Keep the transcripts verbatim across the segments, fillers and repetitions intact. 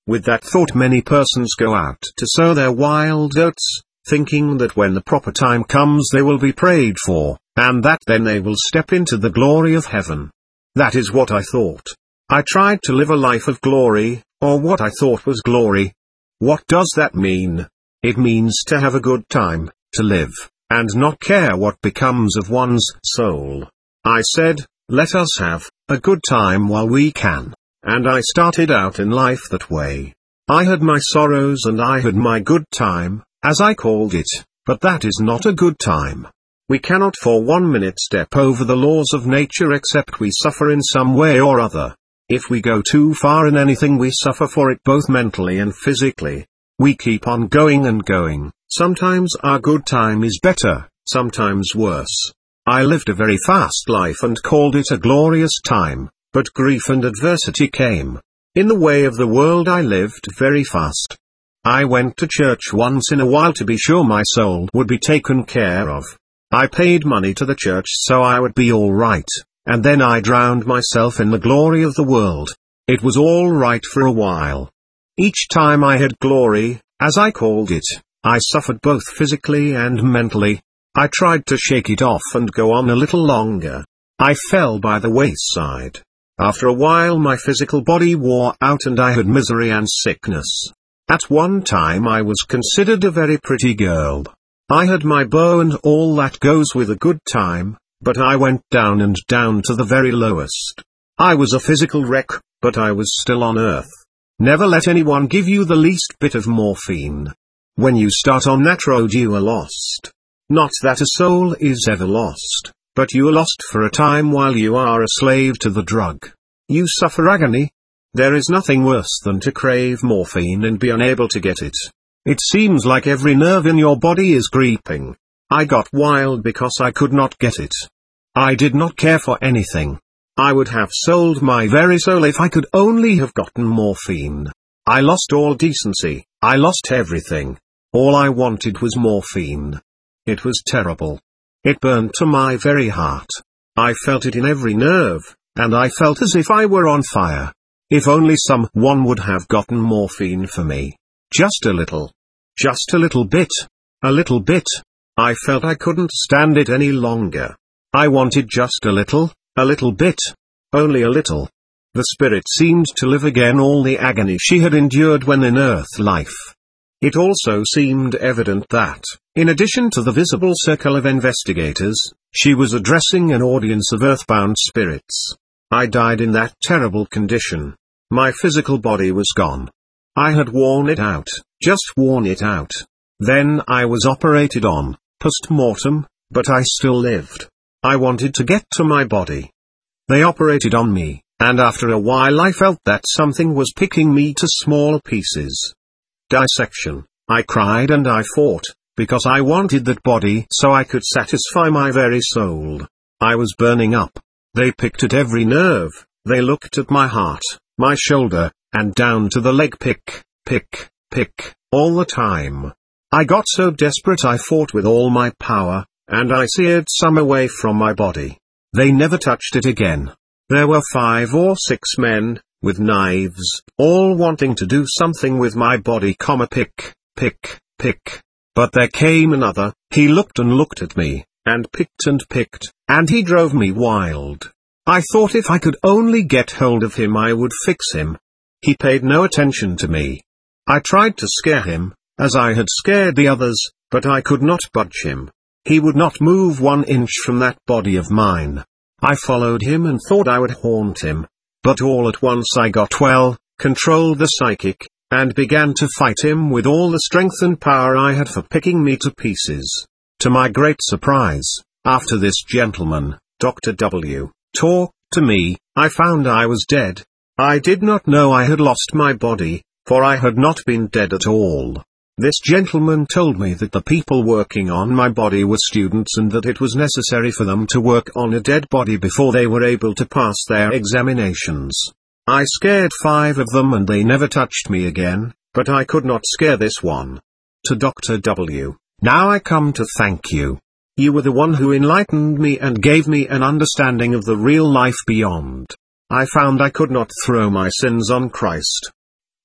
With that thought many persons go out to sow their wild oats, thinking that when the proper time comes they will be prayed for, and that then they will step into the glory of heaven. That is what I thought. I tried to live a life of glory, or what I thought was glory. What does that mean? It means to have a good time, to live, and not care what becomes of one's soul. I said, let us have a good time while we can. And I started out in life that way. I had my sorrows and I had my good time, as I called it, but that is not a good time. We cannot for one minute step over the laws of nature except we suffer in some way or other. If we go too far in anything we suffer for it both mentally and physically. We keep on going and going. Sometimes our good time is better, sometimes worse. I lived a very fast life and called it a glorious time, but grief and adversity came. In the way of the world I lived very fast. I went to church once in a while to be sure my soul would be taken care of. I paid money to the church so I would be all right, and then I drowned myself in the glory of the world. It was all right for a while. Each time I had glory, as I called it, I suffered both physically and mentally. I tried to shake it off and go on a little longer. I fell by the wayside. After a while my physical body wore out and I had misery and sickness. At one time I was considered a very pretty girl. I had my beau and all that goes with a good time, but I went down and down to the very lowest. I was a physical wreck, but I was still on earth. Never let anyone give you the least bit of morphine. When you start on that road you are lost. Not that a soul is ever lost, but you are lost for a time while you are a slave to the drug. You suffer agony. There is nothing worse than to crave morphine and be unable to get it. It seems like every nerve in your body is creeping. I got wild because I could not get it. I did not care for anything. I would have sold my very soul if I could only have gotten morphine. I lost all decency, I lost everything. All I wanted was morphine. It was terrible. It burned to my very heart. I felt it in every nerve, and I felt as if I were on fire. If only someone would have gotten morphine for me. Just a little. Just a little bit. A little bit. I felt I couldn't stand it any longer. I wanted just a little, a little bit. Only a little. The spirit seemed to live again all the agony she had endured when in earth life. It also seemed evident that, in addition to the visible circle of investigators, she was addressing an audience of earthbound spirits. I died in that terrible condition. My physical body was gone. I had worn it out, just worn it out. Then I was operated on, post-mortem, but I still lived. I wanted to get to my body. They operated on me, and after a while I felt that something was picking me to small pieces. Dissection. I cried and I fought, because I wanted that body so I could satisfy my very soul. I was burning up. They picked at every nerve, they looked at my heart, my shoulder, and down to the leg, pick, pick, pick, all the time. I got so desperate I fought with all my power, and I seared some away from my body. They never touched it again. There were five or six men, with knives, all wanting to do something with my body, comma pick, pick, pick. But there came another, he looked and looked at me, and picked and picked, and he drove me wild. I thought if I could only get hold of him I would fix him. He paid no attention to me. I tried to scare him, as I had scared the others, but I could not budge him. He would not move one inch from that body of mine. I followed him and thought I would haunt him. But all at once I got well, controlled the psychic, and began to fight him with all the strength and power I had for picking me to pieces. To my great surprise, after this gentleman, Doctor W, talked to me, I found I was dead. I did not know I had lost my body, for I had not been dead at all. This gentleman told me that the people working on my body were students and that it was necessary for them to work on a dead body before they were able to pass their examinations. I scared five of them and they never touched me again, but I could not scare this one. To Doctor W, now I come to thank you. You were the one who enlightened me and gave me an understanding of the real life beyond. I found I could not throw my sins on Christ.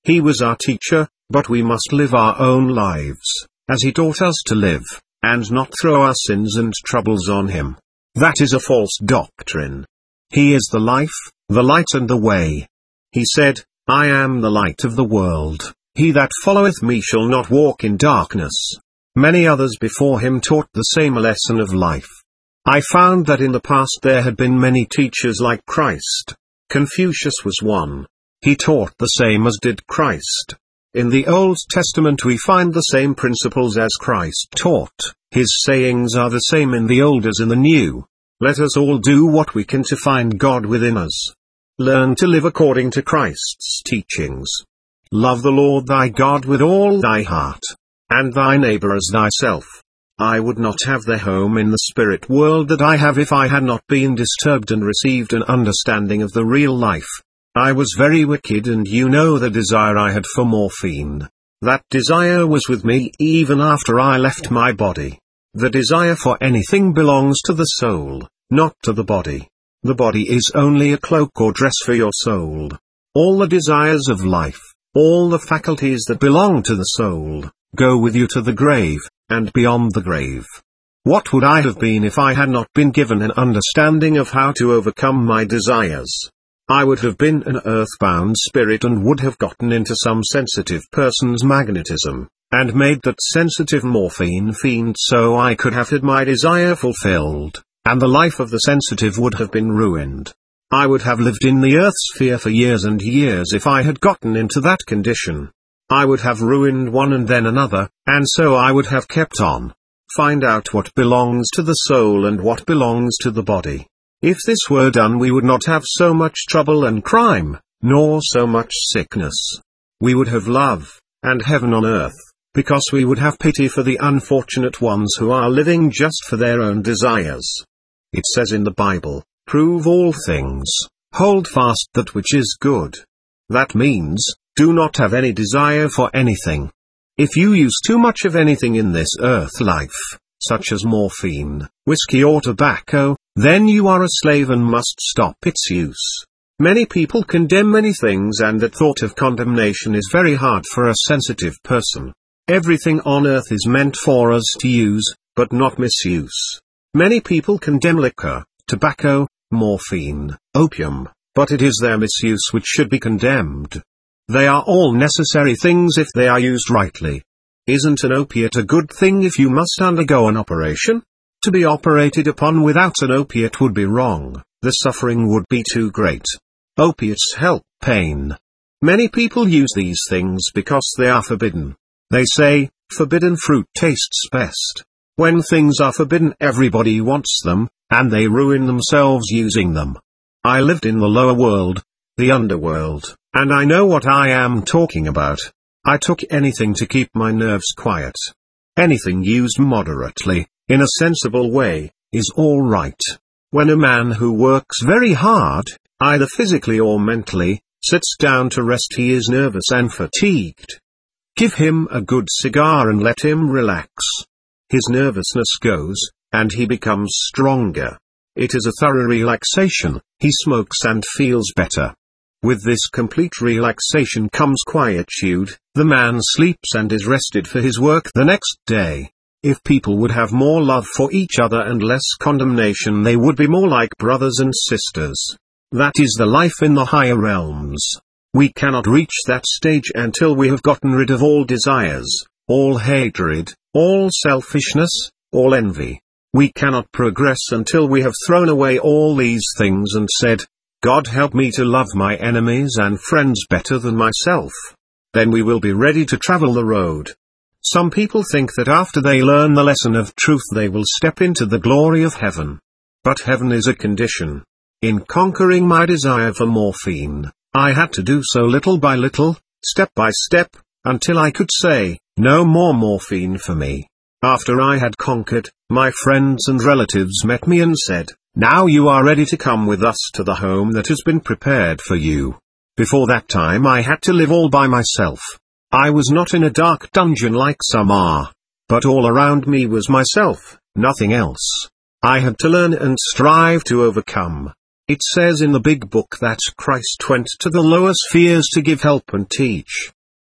He was our teacher, but we must live our own lives, as he taught us to live, and not throw our sins and troubles on him. That is a false doctrine. He is the life, the light and the way. He said, I am the light of the world, he that followeth me shall not walk in darkness. Many others before him taught the same lesson of life. I found that in the past there had been many teachers like Christ. Confucius was one. He taught the same as did Christ. In the Old Testament we find the same principles as Christ taught. His sayings are the same in the Old as in the New. Let us all do what we can to find God within us. Learn to live according to Christ's teachings. Love the Lord thy God with all thy heart, and thy neighbor as thyself. I would not have the home in the spirit world that I have if I had not been disturbed and received an understanding of the real life. I was very wicked, and you know the desire I had for morphine. That desire was with me even after I left my body. The desire for anything belongs to the soul, not to the body. The body is only a cloak or dress for your soul. All the desires of life, all the faculties that belong to the soul, go with you to the grave, and beyond the grave. What would I have been if I had not been given an understanding of how to overcome my desires? I would have been an earthbound spirit and would have gotten into some sensitive person's magnetism, and made that sensitive morphine fiend so I could have had my desire fulfilled, and the life of the sensitive would have been ruined. I would have lived in the earth sphere for years and years if I had gotten into that condition. I would have ruined one and then another, and so I would have kept on. Find out what belongs to the soul and what belongs to the body. If this were done we would not have so much trouble and crime, nor so much sickness. We would have love, and heaven on earth, because we would have pity for the unfortunate ones who are living just for their own desires. It says in the Bible, prove all things, hold fast that which is good. That means, do not have any desire for anything. If you use too much of anything in this earth life, such as morphine, whiskey or tobacco, then you are a slave and must stop its use. Many people condemn many things, and that thought of condemnation is very hard for a sensitive person. Everything on earth is meant for us to use, but not misuse. Many people condemn liquor, tobacco, morphine, opium, but it is their misuse which should be condemned. They are all necessary things if they are used rightly. Isn't an opiate a good thing if you must undergo an operation? To be operated upon without an opiate would be wrong, the suffering would be too great. Opiates help pain. Many people use these things because they are forbidden. They say, forbidden fruit tastes best. When things are forbidden everybody wants them, and they ruin themselves using them. I lived in the lower world, the underworld, and I know what I am talking about. I took anything to keep my nerves quiet. Anything used moderately, in a sensible way, is all right. When a man who works very hard, either physically or mentally, sits down to rest, he is nervous and fatigued. Give him a good cigar and let him relax. His nervousness goes, and he becomes stronger. It is a thorough relaxation, he smokes and feels better. With this complete relaxation comes quietude, the man sleeps and is rested for his work the next day. If people would have more love for each other and less condemnation, they would be more like brothers and sisters. That is the life in the higher realms. We cannot reach that stage until we have gotten rid of all desires, all hatred, all selfishness, all envy. We cannot progress until we have thrown away all these things and said, God help me to love my enemies and friends better than myself. Then we will be ready to travel the road. Some people think that after they learn the lesson of truth they will step into the glory of heaven. But heaven is a condition. In conquering my desire for morphine, I had to do so little by little, step by step, until I could say, no more morphine for me. After I had conquered, my friends and relatives met me and said, now you are ready to come with us to the home that has been prepared for you. Before that time I had to live all by myself. I was not in a dark dungeon like some are, but all around me was myself, nothing else. I had to learn and strive to overcome. It says in the big book that Christ went to the lower spheres to give help and teach.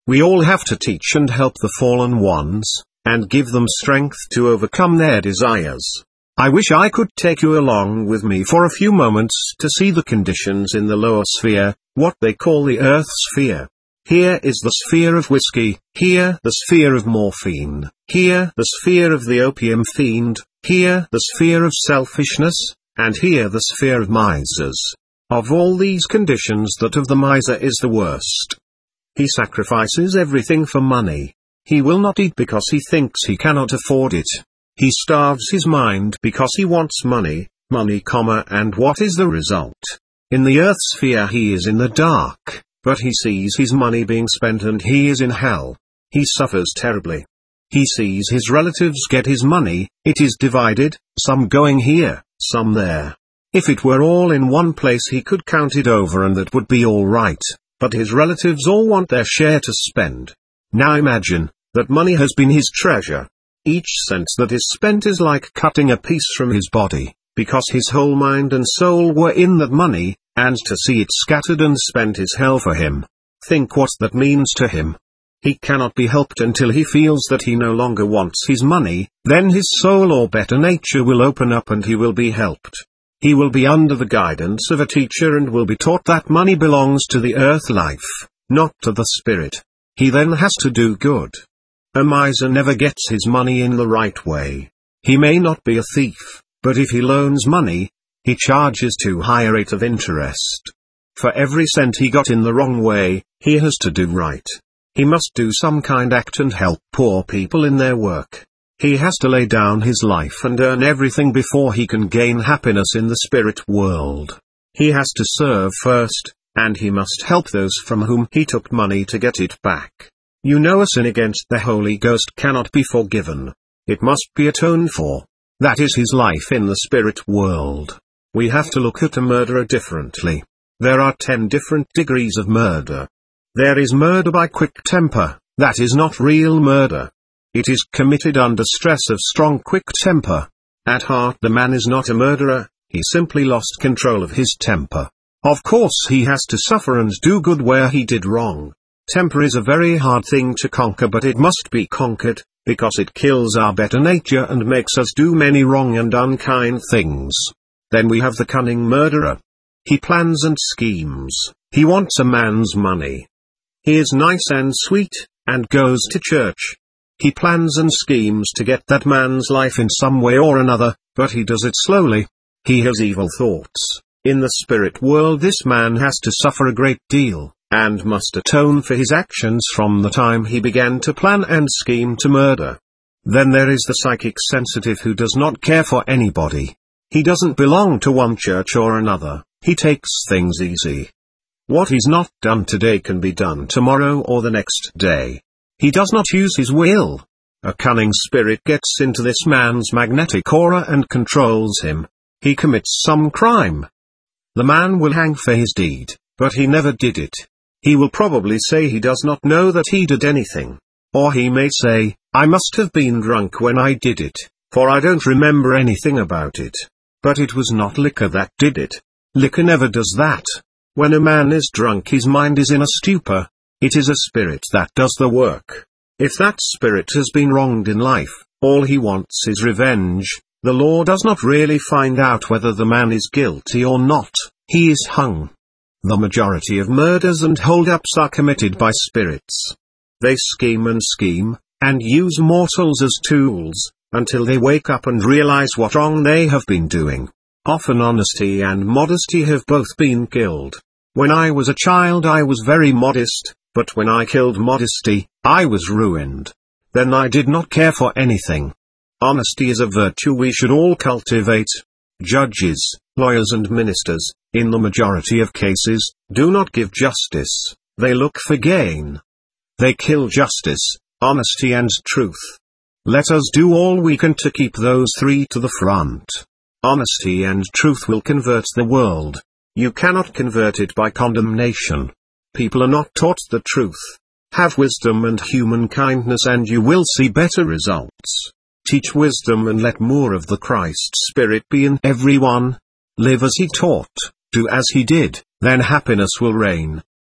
We all have to teach and help the fallen ones, and give them strength to overcome their desires. I wish I could take you along with me for a few moments to see the conditions in the lower sphere, what they call the earth sphere. Here is the sphere of whiskey, here the sphere of morphine, here the sphere of the opium fiend, here the sphere of selfishness, and here the sphere of misers. Of all these conditions, that of the miser is the worst. He sacrifices everything for money. He will not eat because he thinks he cannot afford it. He starves his mind because he wants money, money, comma, and what is the result? In the earth sphere he is in the dark, but he sees his money being spent and he is in hell. He suffers terribly. He sees his relatives get his money, it is divided, some going here, some there. If it were all in one place he could count it over and that would be all right, but his relatives all want their share to spend. Now imagine, that money has been his treasure. Each cent that is spent is like cutting a piece from his body, because his whole mind and soul were in that money, and to see it scattered and spent is hell for him. Think what that means to him. He cannot be helped until he feels that he no longer wants his money, then his soul or better nature will open up and he will be helped. He will be under the guidance of a teacher and will be taught that money belongs to the earth life, not to the spirit. He then has to do good. A miser never gets his money in the right way. He may not be a thief, but if he loans money, he charges too high a rate of interest. For every cent he got in the wrong way, he has to do right. He must do some kind act and help poor people in their work. He has to lay down his life and earn everything before he can gain happiness in the spirit world. He has to serve first, and he must help those from whom he took money to get it back. You know, a sin against the Holy Ghost cannot be forgiven. It must be atoned for. That is his life in the spirit world. We have to look at a murderer differently. There are ten different degrees of murder. There is murder by quick temper, that is not real murder. It is committed under stress of strong quick temper. At heart the man is not a murderer, he simply lost control of his temper. Of course he has to suffer and do good where he did wrong. Temper is a very hard thing to conquer, but it must be conquered, because it kills our better nature and makes us do many wrong and unkind things. Then we have the cunning murderer. He plans and schemes, he wants a man's money. He is nice and sweet, and goes to church. He plans and schemes to get that man's life in some way or another, but he does it slowly. He has evil thoughts. In the spirit world this man has to suffer a great deal, and must atone for his actions from the time he began to plan and scheme to murder. Then there is the psychic sensitive who does not care for anybody. He doesn't belong to one church or another, he takes things easy. What is not done today can be done tomorrow or the next day. He does not use his will. A cunning spirit gets into this man's magnetic aura and controls him. He commits some crime. The man will hang for his deed, but he never did it. He will probably say he does not know that he did anything. Or he may say, I must have been drunk when I did it, for I don't remember anything about it. But it was not liquor that did it. Liquor never does that. When a man is drunk his mind is in a stupor. It is a spirit that does the work. If that spirit has been wronged in life, all he wants is revenge. The law does not really find out whether the man is guilty or not. He is hung. The majority of murders and hold-ups are committed by spirits. They scheme and scheme, and use mortals as tools, until they wake up and realize what wrong they have been doing. Often honesty and modesty have both been killed. When I was a child I was very modest, but when I killed modesty, I was ruined. Then I did not care for anything. Honesty is a virtue we should all cultivate. Judges, lawyers and ministers, in the majority of cases, do not give justice, they look for gain. They kill justice, honesty and truth. Let us do all we can to keep those three to the front. Honesty and truth will convert the world. You cannot convert it by condemnation. People are not taught the truth. Have wisdom and human kindness and you will see better results. Teach wisdom and let more of the Christ Spirit be in everyone. Live as he taught, do as he did, then happiness will reign.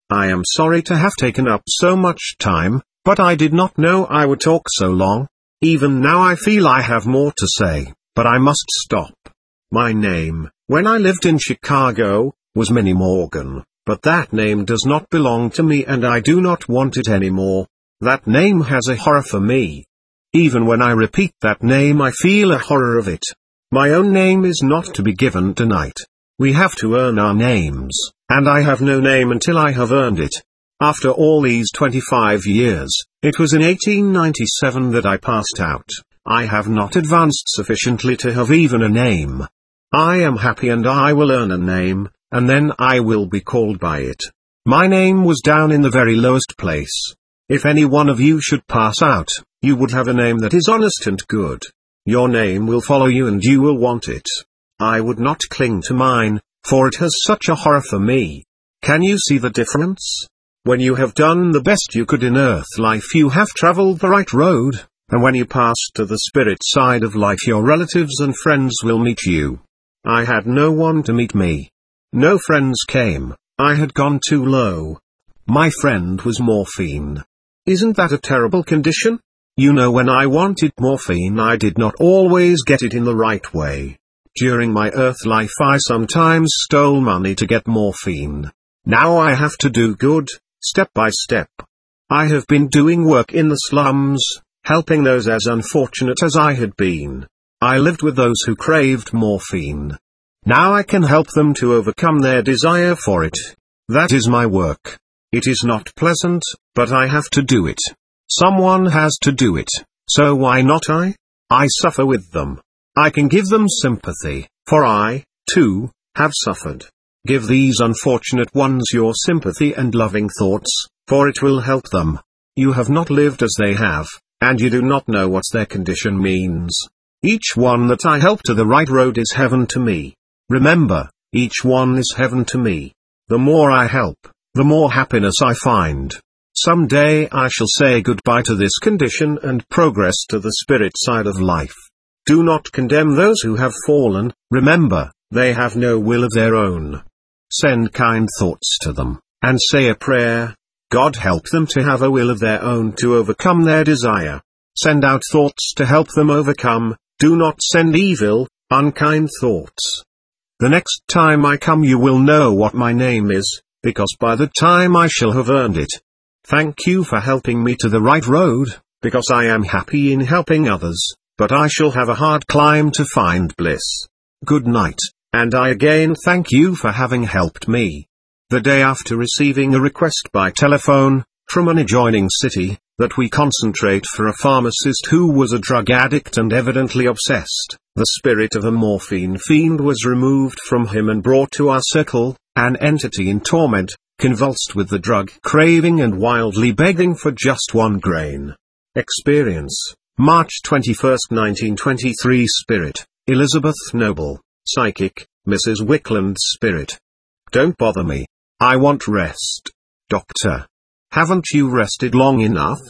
I am sorry to have taken up so much time, but I did not know I would talk so long. Even now I feel I have more to say, but I must stop. My name, when I lived in Chicago, was Minnie Morgan, but that name does not belong to me and I do not want it anymore. That name has a horror for me. Even when I repeat that name I feel a horror of it. My own name is not to be given tonight. We have to earn our names, and I have no name until I have earned it. After all these twenty-five years, it was in eighteen ninety-seven that I passed out. I have not advanced sufficiently to have even a name. I am happy and I will earn a name, and then I will be called by it. My name was down in the very lowest place. If any one of you should pass out, you would have a name that is honest and good. Your name will follow you and you will want it. I would not cling to mine, for it has such a horror for me. Can you see the difference? When you have done the best you could in earth life you have traveled the right road, and when you pass to the spirit side of life your relatives and friends will meet you. I had no one to meet me. No friends came, I had gone too low. My friend was morphine. Isn't that a terrible condition? You know, when I wanted morphine I did not always get it in the right way. During my earth life I sometimes stole money to get morphine. Now I have to do good, step by step. I have been doing work in the slums, helping those as unfortunate as I had been. I lived with those who craved morphine. Now I can help them to overcome their desire for it. That is my work. It is not pleasant, but I have to do it. Someone has to do it, so why not I? I suffer with them. I can give them sympathy, for I, too, have suffered. Give these unfortunate ones your sympathy and loving thoughts, for it will help them. You have not lived as they have, and you do not know what their condition means. Each one that I help to the right road is heaven to me. Remember, each one is heaven to me. The more I help, the more happiness I find. Someday I shall say goodbye to this condition and progress to the spirit side of life. Do not condemn those who have fallen, remember, they have no will of their own. Send kind thoughts to them, and say a prayer. God help them to have a will of their own to overcome their desire. Send out thoughts to help them overcome, do not send evil, unkind thoughts. The next time I come you will know what my name is, because by the time I shall have earned it. Thank you for helping me to the right road, because I am happy in helping others, but I shall have a hard climb to find bliss. Good night, and I again thank you for having helped me. The day after receiving a request by telephone, from an adjoining city, that we concentrate for a pharmacist who was a drug addict and evidently obsessed, the spirit of a morphine fiend was removed from him and brought to our circle, an entity in torment, convulsed with the drug craving and wildly begging for just one grain. Experience, March twenty-first nineteen twenty-three. Spirit, Elizabeth Noble. Psychic, Missus Wickland. Spirit, don't bother me. I want rest. Doctor, haven't you rested long enough?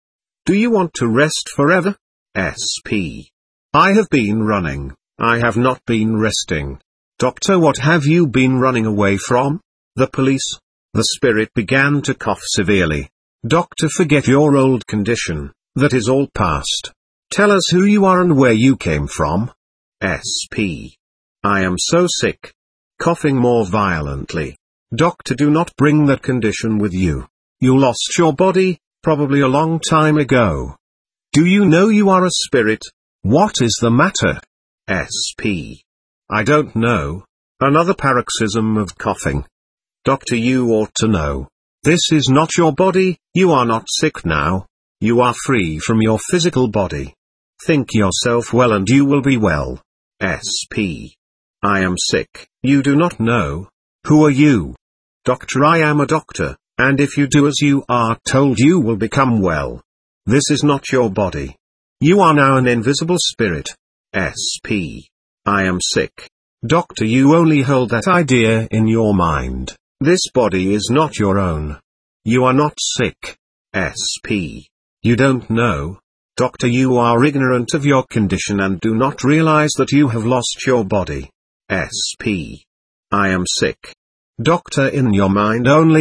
Do you want to rest forever? S P I have been running, I have not been resting. Doctor, what have you been running away from? The police. The spirit began to cough severely. Doctor, forget your old condition, that is all past. Tell us who you are and where you came from. S P I am so sick. Coughing more violently. Doctor, do not bring that condition with you. You lost your body, probably a long time ago. Do you know you are a spirit? What is the matter? S P I don't know. Another paroxysm of coughing. Doctor, you ought to know. This is not your body, you are not sick now. You are free from your physical body. Think yourself well and you will be well. S P I am sick. You do not know. Who are you? Doctor, I am a doctor, and if you do as you are told you will become well. This is not your body. You are now an invisible spirit. S P I am sick. Doctor, you only hold that idea in your mind. This body is not your own. You are not sick. S P You don't know. Doctor, you are ignorant of your condition and do not realize that you have lost your body. S P I am sick. Doctor, in your mind only,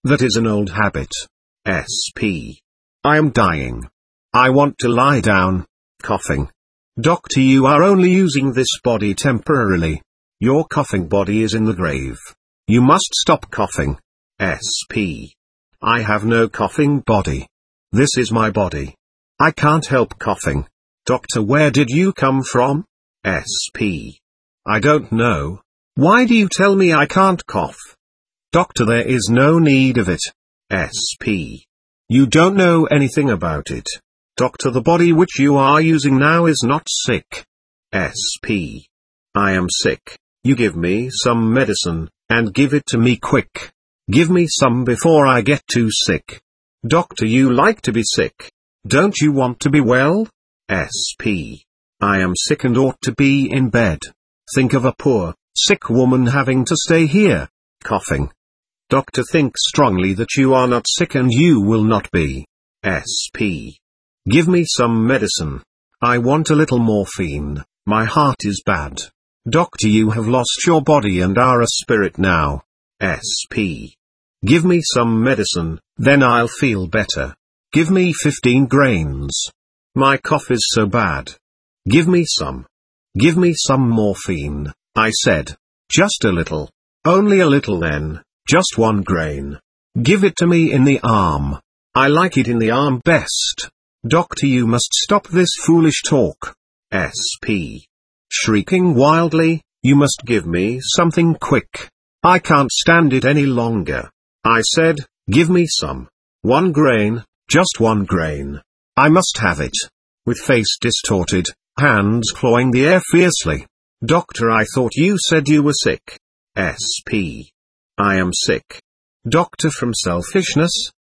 That is an old habit. S P. I am dying. I want to lie down. Coughing. Doctor, you are only using this body temporarily. Your coughing body is in the grave. You must stop coughing. S P. I have no coughing body. This is my body. I can't help coughing. Doctor, where did you come from? S P. I don't know. Why do you tell me I can't cough? Doctor, there is no need of it. S P. You don't know anything about it. Doctor, the body which you are using now is not sick. S P. I am sick. You give me some medicine, and give it to me quick. Give me some before I get too sick. Doctor, you like to be sick. Don't you want to be well? S P. I am sick and ought to be in bed. Think of a poor, sick woman having to stay here, coughing. Doctor, think strongly that you are not sick and you will not be. S P. Give me some medicine. I want a little morphine. My heart is bad. Doctor, you have lost your body and are a spirit now. S P. Give me some medicine, then I'll feel better. Give me fifteen grains. My cough is so bad. Give me some. Give me some morphine, I said. Just a little. Only a little then, just one grain. Give it to me in the arm. I like it in the arm best. Doctor, you must stop this foolish talk. S P. Shrieking wildly, you must give me something quick. I can't stand it any longer. I said, give me some. One grain, just one grain. I must have it. With face distorted, hands clawing the air fiercely. Doctor, I thought you said you were sick. S P. I am sick. Doctor, from selfishness?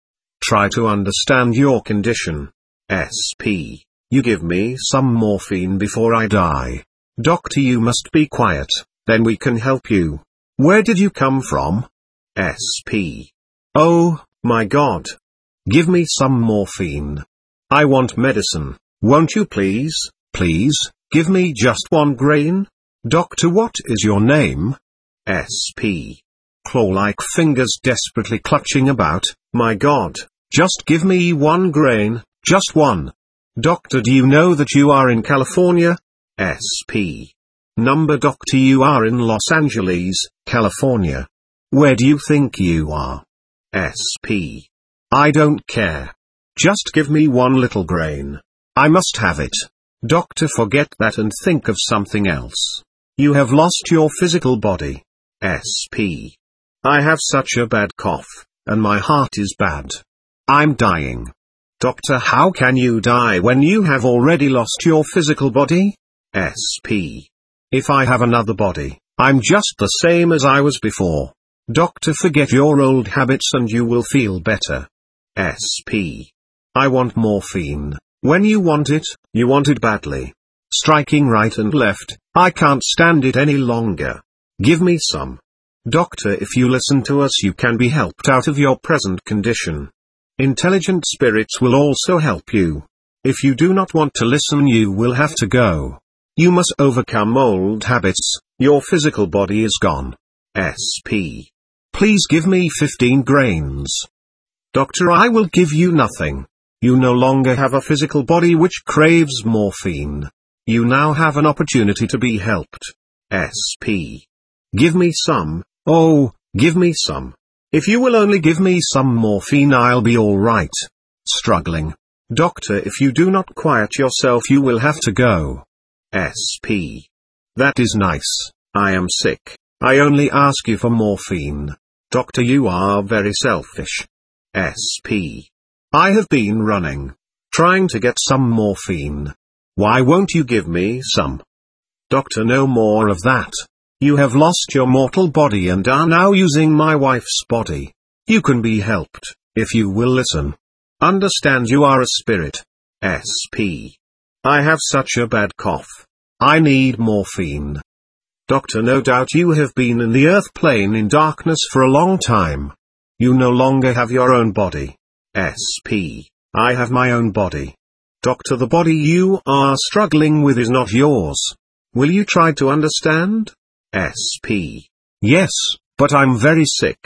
Try to understand your condition. S P. You give me some morphine before I die. Doctor, you must be quiet, then we can help you. Where did you come from? S P. Oh, my God. Give me some morphine. I want medicine. Won't you please, please, give me just one grain? Doctor, what is your name? S P. Claw-like fingers desperately clutching about, my God, just give me one grain, just one. Doctor, do you know that you are in California? S P. Number doctor, you are in Los Angeles, California. Where do you think you are? S P. I don't care. Just give me one little grain. I must have it. Doctor, forget that and think of something else. You have lost your physical body. S P. I have such a bad cough, and my heart is bad. I'm dying. Doctor, how can you die when you have already lost your physical body? S P. If I have another body, I'm just the same as I was before. Doctor, forget your old habits and you will feel better. S P. I want morphine. When you want it, you want it badly. Striking right and left, I can't stand it any longer. Give me some. Doctor, if you listen to us, you can be helped out of your present condition. Intelligent spirits will also help you. If you do not want to listen, you will have to go. You must overcome old habits. Your physical body is gone. S P. Please give me fifteen grains. Doctor, I will give you nothing. You no longer have a physical body which craves morphine. You now have an opportunity to be helped. S P. Give me some, oh, give me some. If you will only give me some morphine, I'll be all right. Struggling. Doctor, if you do not quiet yourself, you will have to go. S P. That is nice. I am sick. I only ask you for morphine. Doctor, you are very selfish. S P. I have been running, trying to get some morphine. Why won't you give me some? Doctor, no more of that. You have lost your mortal body and are now using my wife's body. You can be helped, if you will listen. Understand, you are a spirit. S P. I have such a bad cough. I need morphine. Doctor, no doubt you have been in the earth plane in darkness for a long time. You no longer have your own body. S P. I have my own body. Doctor, the body you are struggling with is not yours. Will you try to understand? S P. Yes, but I'm very sick.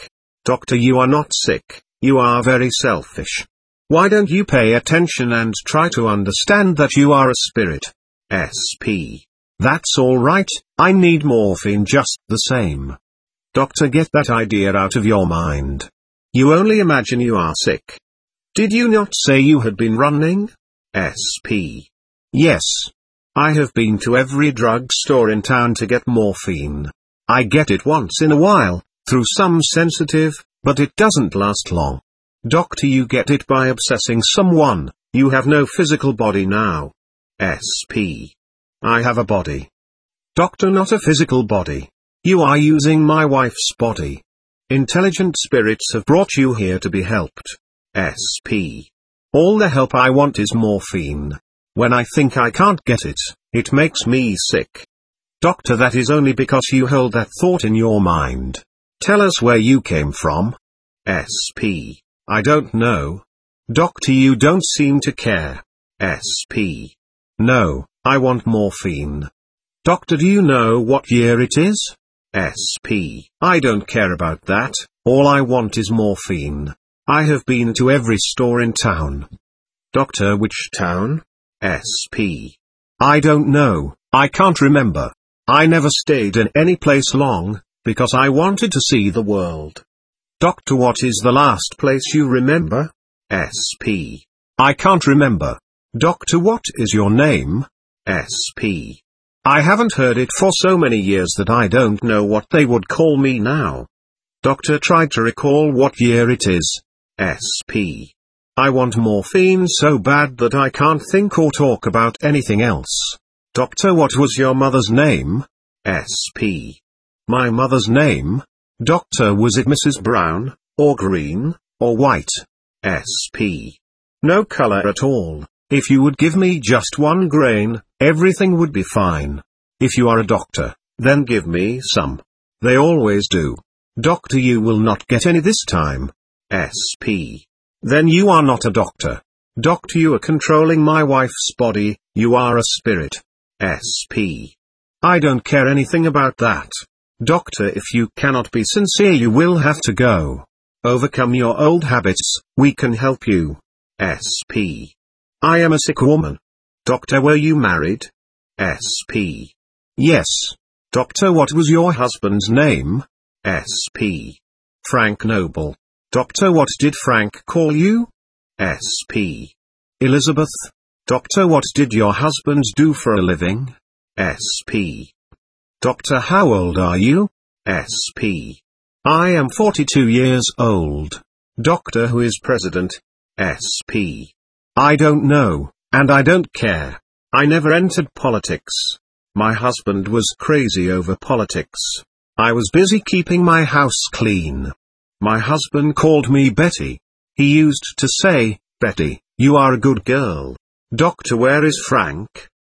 Doctor, you are not sick, you are very selfish. Why don't you pay attention and try to understand that you are a spirit? S P. That's alright, I need morphine just the same. Doctor, get that idea out of your mind. You only imagine you are sick. Did you not say you had been running? S P. Yes. I have been to every drug store in town to get morphine. I get it once in a while, through some sensitive, but it doesn't last long. Doctor, you get it by obsessing someone. You have no physical body now. S P. I have a body. Doctor, not a physical body. You are using my wife's body. Intelligent spirits have brought you here to be helped. S P. All the help I want is morphine. When I think I can't get it, it makes me sick. Doctor, that is only because you hold that thought in your mind. Tell us where you came from. S P. I don't know. Doctor, you don't seem to care. S P. No, I want morphine. Doctor, do you know what year it is? S P. I don't care about that, all I want is morphine. I have been to every store in town. Doctor, which town? S P. I don't know, I can't remember. I never stayed in any place long, because I wanted to see the world. Doctor, what is the last place you remember? S P. I can't remember. Doctor, what is your name? S P. I haven't heard it for so many years that I don't know what they would call me now. Doctor, try to recall what year it is. S P. I want morphine so bad that I can't think or talk about anything else. Doctor, what was your mother's name? S P. My mother's name? Doctor, was it Missus Brown, or Green, or White? S P. No color at all. If you would give me just one grain, everything would be fine. If you are a doctor, then give me some. They always do. Doctor, you will not get any this time. S P. Then you are not a doctor. Doctor, you are controlling my wife's body, you are a spirit. S P. I don't care anything about that. Doctor, if you cannot be sincere, you will have to go. Overcome your old habits, we can help you. S P. I am a sick woman. Doctor, were you married? S P. Yes. Doctor, what was your husband's name? S P. Frank Noble. Doctor, what did Frank call you? S P. Elizabeth. Doctor, what did your husband do for a living? S P. Doctor, how old are you? S P. I am forty-two years old. Doctor, who is president? S P. I don't know, and I don't care. I never entered politics. My husband was crazy over politics. I was busy keeping my house clean. My husband called me Betty. He used to say, Betty, you are a good girl. Doctor, where is Frank?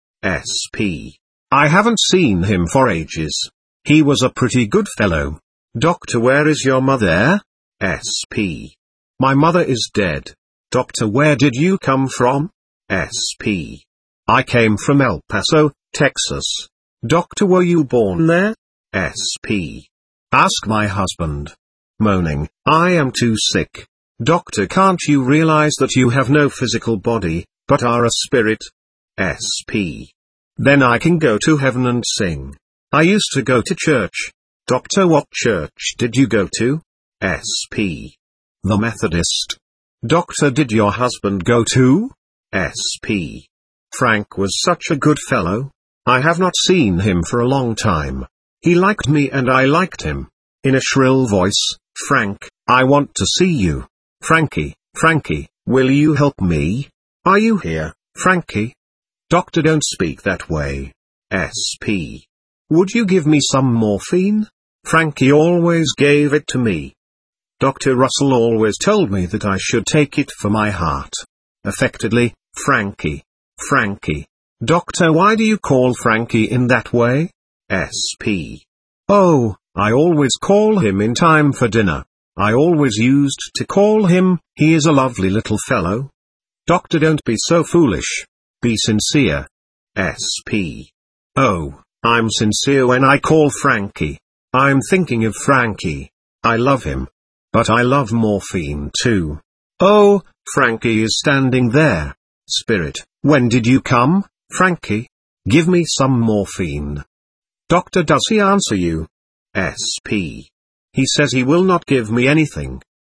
S P. I haven't seen him for ages. He was a pretty good fellow. Doctor, where is your mother? S P. My mother is dead. Doctor, where did you come from? S P. I came from El Paso, Texas. Doctor, were you born there? S P. Ask my husband. Moaning, I am too sick. Doctor, can't you realize that you have no physical body, but are a spirit? S P. Then I can go to heaven and sing. I used to go to church. Doctor, what church did you go to? S P. The Methodist. Doctor, did your husband go to? S P. Frank was such a good fellow. I have not seen him for a long time. He liked me and I liked him. In a shrill voice, Frank, I want to see you. Frankie, Frankie, will you help me? Are you here, Frankie? Doctor, don't speak that way. S P. Would you give me some morphine? Frankie always gave it to me. Doctor Russell always told me that I should take it for my heart. Affectedly, Frankie. Frankie. Doctor, why do you call Frankie in that way? S P. Oh, I always call him in time for dinner. I always used to call him, he is a lovely little fellow. Doctor, don't be so foolish. Be sincere. S P. Oh, I'm sincere when I call Frankie. I'm thinking of Frankie. I love him. But I love morphine too. Oh, Frankie is standing there. Spirit, when did you come, Frankie? Give me some morphine. Doctor, does he answer you? S P. He says he will not give me anything.